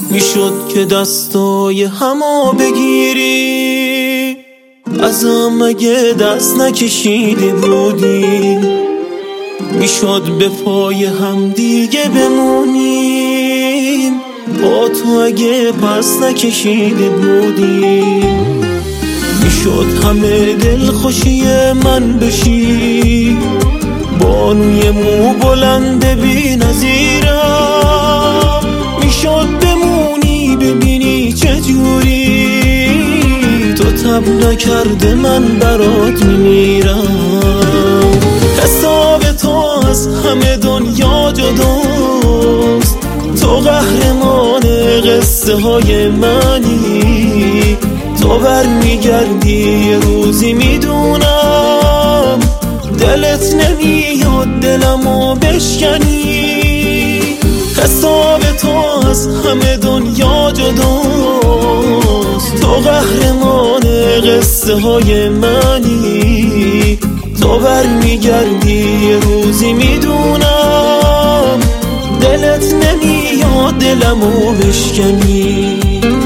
میشد که دستای همو بگیری، ازم مگه دست نکشیده بودی؟ میشد به پای هم دیگه بمونیم، با تو اگه پس نکشیده بودی. میشد همه دلخوشی من بشی، بانوی مو بلند بی نظیرم. میشد بمونی ببینی چجوری تو تب نکرده من برات میمیرم. حساب تو از همه دنیا جداست، تو قهرمان قصه های منی. تو برمیگردی یه روزی میدونم، دلت نمیاد دلمو بشکنی. حساب تو از همه دنیا جداست، تو قهرمان قصه های منی. تو برمیگردی یه روزی میدونم، دلت نمیاد دلمو بشکنی.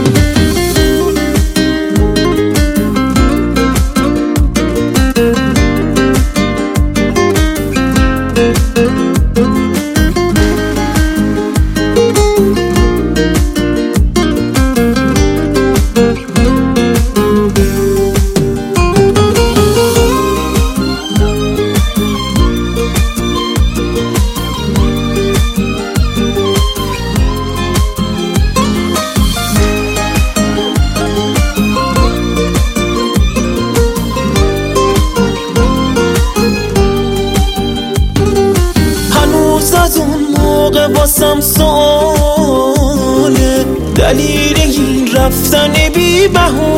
از اون موقع باسم سواله، دلیل این رفتن بی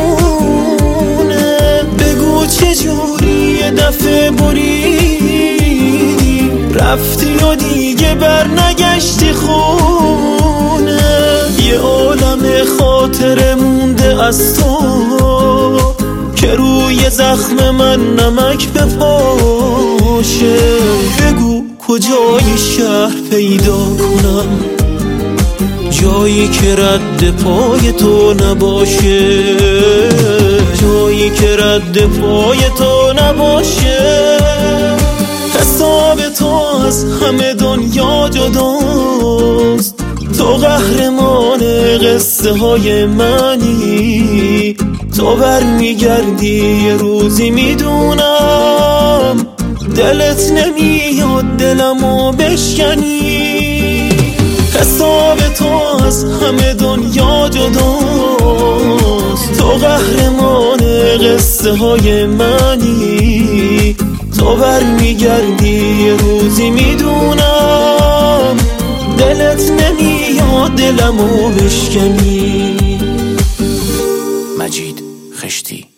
بهونه. بگو چجوری یه دفعه بریدی، رفتی و دیگه بر نگشتی خونه. یه عالم خاطره مونده از تو که روی زخم من نمک بپاشه. بگو کجای شهر پیدا کنم، جایی که رد پای تو نباشه، جایی که رد پای تو نباشه. حساب تو از همه دنیا جداست، تو قهرمان قصه های منی. تو برمیگردی یه روزی میدونم، دلت نمیاد دلمو بشکنی. حساب تو از همه دنیا جداست، تو قهرمان قصه های منی. تو برمیگردی یه روزی میدونم، دلت نمیاد دلمو بشکنی. مجید خشتی.